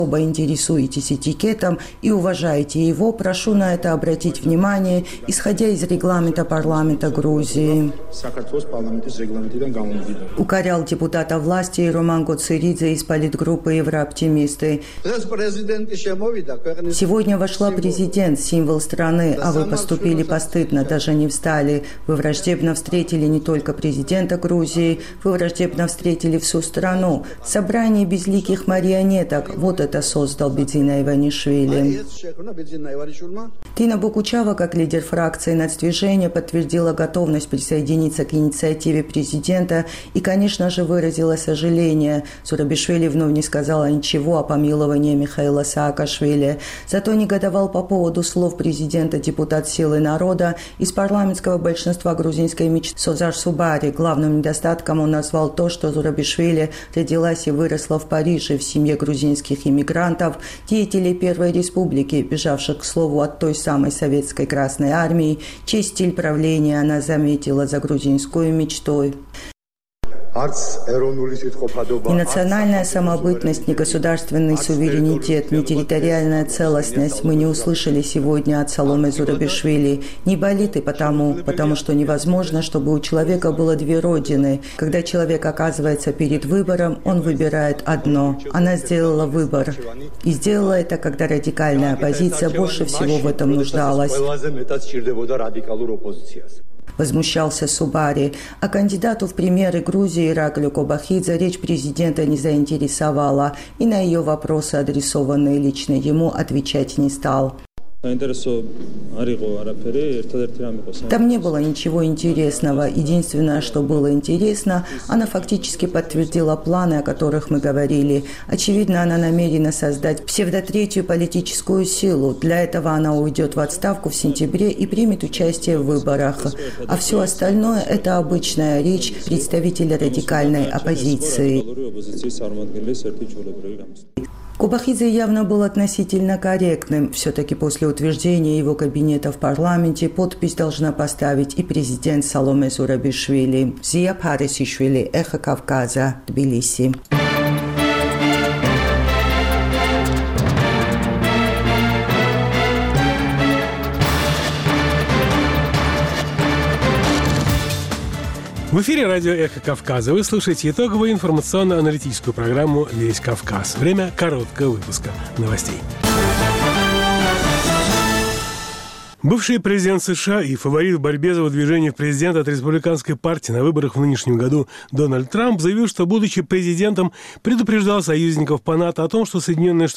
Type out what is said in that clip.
особо интересуетесь этикетом и уважаете его, прошу на это обратить внимание, исходя из регламента парламента Грузии. Укорял депутата власти Роман Гоцеридзе из политгруппы «Еврооптимисты». Сегодня вошла президент, символ страны, а вы поступили постыдно, даже не встали. Вы враждебно встретили не только президента Грузии, вы враждебно встретили всю страну. Собрание безликих марионеток – вот это создал Бедзина Иванишвили. Тина Бокучава, как лидер фракции «Нацдвижение», подтвердила готовность присоединиться к инициативе президента и, конечно же, выразила сожаление. Зурабишвили вновь не сказала ничего о помиловании Михаила Саакашвили. Зато негодовал по поводу слов президента депутат «Силы народа» из парламентского большинства грузинской мечты Созар Субари. Главным недостатком он назвал то, что Зурабишвили родилась и выросла в Париже в семье грузинских иммигрантов, деятелей Первой Республики, бежавших, к слову, от той самой советской Красной Армии, чей стиль правления она заметила за грузинскую мечтой. Ни национальная самобытность, ни государственный суверенитет, ни территориальная целостность мы не услышали сегодня от Саломе Зурабишвили. Не болит и потому что невозможно, чтобы у человека было две родины. Когда человек оказывается перед выбором, он выбирает одно. Она сделала выбор. И сделала это, когда радикальная оппозиция больше всего в этом нуждалась. Возмущался Субари. А кандидату в премьеры Грузии Ираклию Кобахидзе речь президента не заинтересовала, и на ее вопросы, адресованные лично ему, отвечать не стал. Там не было ничего интересного. Единственное, что было интересно, она фактически подтвердила планы, о которых мы говорили. Очевидно, она намерена создать псевдотретью политическую силу. Для этого она уйдет в отставку в сентябре и примет участие в выборах. А все остальное – это обычная речь представителя радикальной оппозиции. Кобахидзе явно был относительно корректным. Все-таки после утверждения его кабинета в парламенте подпись должна поставить и президент Саломе Зурабишвили. Зия Парисишвили, Эхо Кавказа, Тбилиси. В эфире радио «Эхо Кавказа». Вы слушаете итоговую информационно-аналитическую программу «Весь Кавказ». Время короткого выпуска новостей. Бывший президент США и фаворит в борьбе за выдвижение в президенты от республиканской партии на выборах в нынешнем году Дональд Трамп заявил, что, будучи президентом, предупреждал союзников по НАТО о том, что Соединенные Штаты